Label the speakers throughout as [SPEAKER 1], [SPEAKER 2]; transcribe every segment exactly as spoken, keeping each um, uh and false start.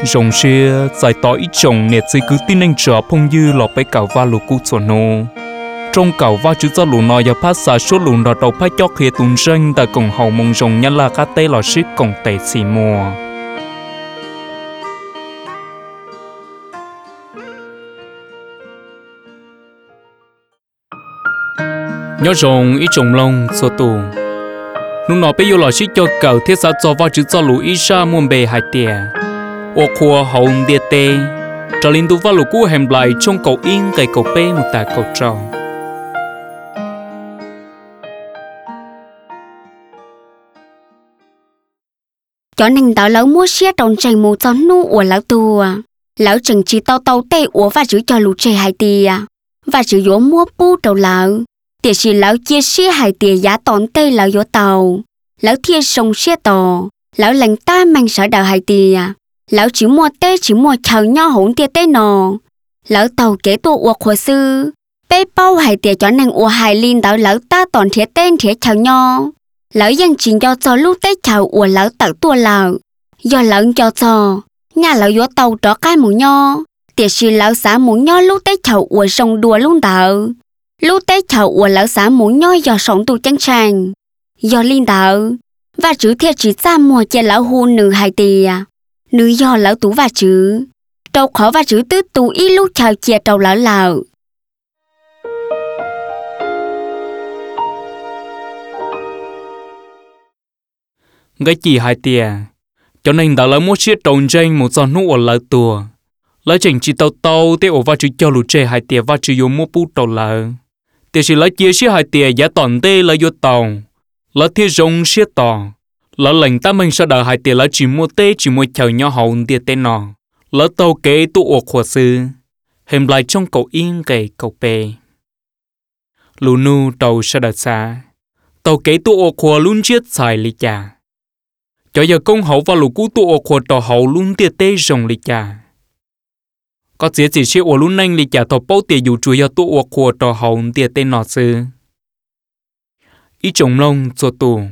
[SPEAKER 1] rồng xe giải tỏ ít chồng nè chỉ cứ tin anh trở phong dư lọ bé cào va lù cú chuẩn nô trong cào va chữ cho lù nọ giờ phát xả số lù nọ đầu phát cho khía tùng ranh tại cổng hậu mông rồng nhân là cá tê lò ship cổng tệ xì mùa nhớ rồng ít chồng lông số tù lúc nọ bây giờ lò ship cho cào thiết xã cho va chữ cho lù ít sa muôn bề hai tiề ô khua hậu địa tê trở lên tu va lù cú hẻm lại trong cầu yên cây cầu bê một tà cầu tròn
[SPEAKER 2] cho nên tao lão mua xe tròn chạy mù cho nu của lão tù lão chừng chỉ tao tao tê ủa và chữ cho lù chạy hai tìa và chữ yếu mua pu đầu lão tiệt chỉ lão chia xe hai tìa giá tòn tê lão yếu tàu lão thiê sông xe tò lão lành ta mang sở đạo hai tìa lão chỉ mua tê chỉ mua chào nho hỗn tia tê nò lão tàu kế tu uộc hồ sư bê bao hai tìa cho nên uộc hai linh đạo lão ta tòn thiệt tên thiệt chào nho lão dân chỉ do cho lúc tết chào của lão tự tua lão do lão cho cho nhà lão vô tàu đó cái mũ nho tiệt si lão xã mũ nho lúc tết chào của sông đùa luôn đạo lúc tết chào của lão xã mũ nho do sống tu chân tràn do linh đạo và chữ thiệt chỉ ra mùa che lão hu nữ hai tìa nữ do lão tú và chữ trâu khó và chữ tứ tu ít lúc chào chia trâu lão lão
[SPEAKER 1] cái chỉ hai tia cho nên đã lấy một chiếc trồng tranh một giọt nước ở lại tua lấy chỉnh chỉ tàu tàu để ở vào chữ cho lũ trẻ hai tia và chữ dùng một bút tàu lại để chỉ lấy chia chiếc hai tia giá toàn tê lấy vô tàu lấy thiết rong chiếc tàu lấy lệnh ta mình sẽ đợi hai tia lấy chỉ mua tê chỉ mua chào nhau hậu tia tê nọ lấy tàu kế tụ ở khóa sư hình lại trong cầu yên cái cầu bê lũ nu tàu sẽ đợi xa tàu kế tụ ở khóa luôn chiếc xài lý chả cho giờ công hậu và lũ cú tụ ở khóa tàu hậu luôn tia tê rong lý chả có chỉ chỉ chiếc ở luôn nhanh lý chả tàu bao tia dù chui giờ tụ ở khóa tàu hậu tia tê nọ sư ý chồng lông cho tụ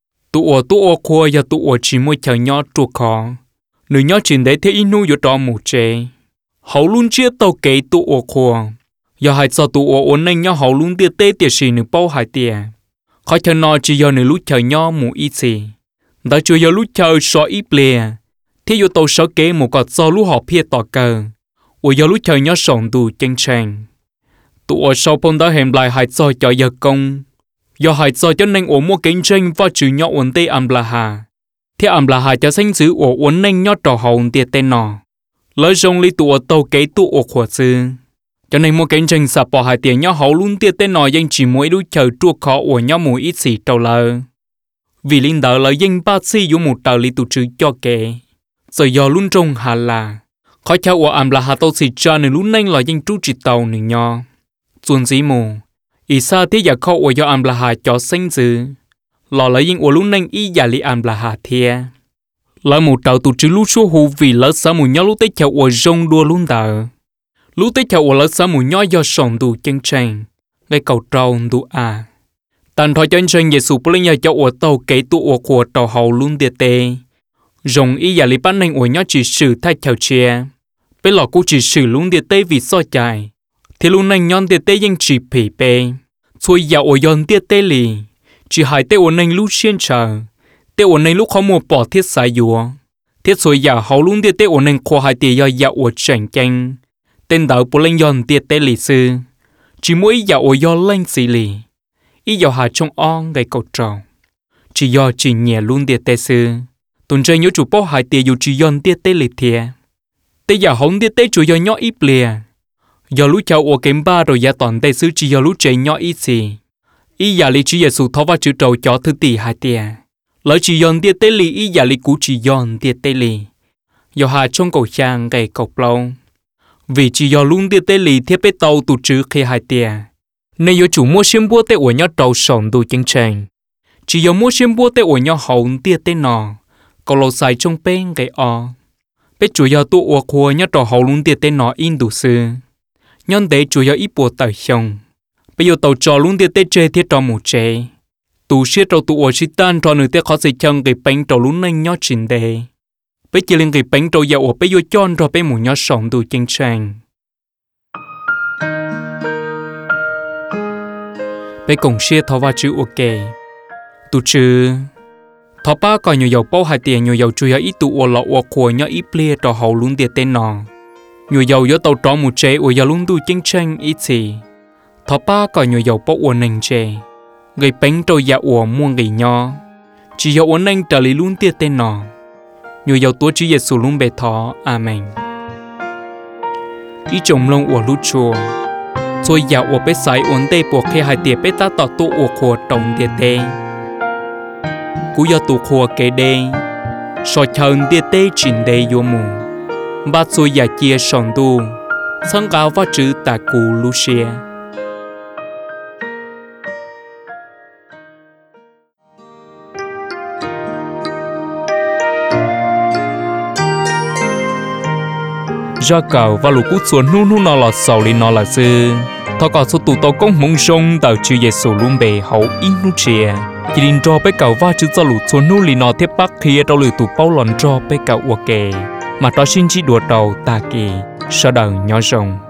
[SPEAKER 1] tụ ở tụ ở khóa giờ tụ ở chỉ mua chờ nhau chuột khó nữ nhau chỉ để thấy inu giờ trò mù chế hậu luôn chia tàu kế tụ ở khóa giờ hai sao tụ ở ổn nhanh nhau hậu luôn tia tê tia xì nữ bao hai tia khỏi chờ nó chỉ giờ nữ lúc chờ nhau mù ít gì đã chưa giờ lúc chờ so ít lìa thế giờ tàu sợ kế một cọt sau lúc họ phía tỏ cờ ở giờ lúc chờ nhau sống tụ chân tràn tụ ở sau phong đã hẹn lại hai sao cho giờ công giờ hai sao cho nên ở mua kinh tranh và chữ nhau ổn tê am là hà thế am là hà cho sinh giữ ở ổn nhanh nhau trò hậu tia tên nọ lấy rong li tụ ở tàu kế tụ ở khóa sư cho nên mua kinh tranh sập bỏ hai tiền nhau hậu luôn tia tên nọ danh chỉ mỗi đôi chờ chua khó ở nhau mùi ít xì trâu lờ vì linh đạo là danh ba si dùng một tàu li tụ chữ cho kệ rồi giờ luôn trong hà là khỏi theo ở am là hà tàu xì cha nên luôn nhanh là danh chú chỉ tàu nên nhau xuân dĩ mù ý xa thế giờ khó ở do am là hà cho sinh dữ lò lấy danh ở luôn nhanh ý giả li am là hà thia lại một tàu tụ chữ lúc số hù vì lỡ xa mùi nhau lúc tết theo ở rong đua luôn đạo lúc tết theo ở lỡ xa mùi nhau do sống đủ chân tranh ngay cầu trâu đủ à tàn thoại chân tranh Giêsu bố lên nhà cho ở tàu kế tụ ở của tàu hậu luôn địa tê rồng ý giả lý bán nành ở nhau chỉ sử thay theo chia bây lọ cũng chỉ sử luôn địa tê vì so chạy thì luôn nành nhon địa têยังchỉ phỉ bê xuôi dạo ở yon địa tê lì chỉ hai tê ở nành lúc xuyên chờ tê ở nành lúc khó mua bỏ thiết xài dùa thiết xuôi dạo hậu luôn địa tê ở nành khoa hai tê do dạo ở tranh tranh tên đạo bố lên yon địa tê lì sư chỉ mỗi dạo ở yon lên xì lì ý dạo hà trong on gây cầu tròn chỉ do chỉ nhẹ luôn địa tê sư tuần chơi nhớ chủ bao hai tê dù chỉ yon địa tê lì thiệt tê dạo hổng địa tê chủ do nhỏ ít lìa do lũ cháu ở kém ba rồi gia toàn tê sư chỉ do lũ chơi nhỏ ít gì ý giả lý chỉ Giêsu tháo vào chữ trầu cho thứ tỷ hai tê lỡ chỉ yon địa tê lì ý giả lý cũ chỉ yon địa tê lì do hà trong cầu trang gây cầu lâu vì chỉ do luôn địa tê lì thiết bê tàu tụ chữ khi hai tê nên do chủ mua xem búa tê ở nhau trầu sống đủ chân tranh chỉ do mua xem búa tê ở nhau hậu địa tê nọ cầu lâu xài trong bên gây o bé chủ do tụ ở khua nhau trầu hậu luôn địa tê nọ in đủ sư nhân tế chủ do ít bùa tờ xong bây giờ tàu trò luôn địa tê chê thiết trò một chê tụ xếp trầu tụ ở xí tan trò nữ tê khó xì chân gây bánh trầu luôn nhanh nhau trình đề bây giờ lên cái bánh trâu dạo ở bây giờ chọn rồi bây muốn nhớ sống đủ chân trang bây cùng xe thọ vào chữ ok tụ chữ thọ ba coi nhiều dầu bao hai tiền nhiều dầu chui ít tụ ở lọ ở khối nhớ ít ple trò hậu luôn tiền tên nọ nhiều dầu nhớ tàu trò một chế ở giờ luôn đủ chân trang ít gì thọ ba coi nhiều dầu bao ở nền chế người bánh trâu dạo ở muôn người nhỏ chỉ dầu ở nền trả lý luôn tiền tên nọ nhiều dầu tua chỉ Giêsu luôn bề thọ amen ý chồng lông ở lút chùa rồi dạo ở bên sai ổn tê buộc khi hai tiệp bên ta tọt tụ ở khổ trồng tiệt tê cú giờ tụ khổ kê đê soi chân tiệt tê chín đê vô mù ba rồi giả chia sòng tu sáng cao và chữ ta cù Lucia ra cầu và lũ cút xuống nu nu nó là sầu li nó là sư thọ cả số tụ tàu công mông sông tàu chữ Giêsu luôn bề hậu in nu chia chỉ định cho bé cầu và chữ cho lũ xuống nu li nó tiếp bắc khi tàu lửa tụ bao lòn cho bé cầu ok mà đó xin chỉ đùa đầu ta kỳ sau đầu nhỏ rồng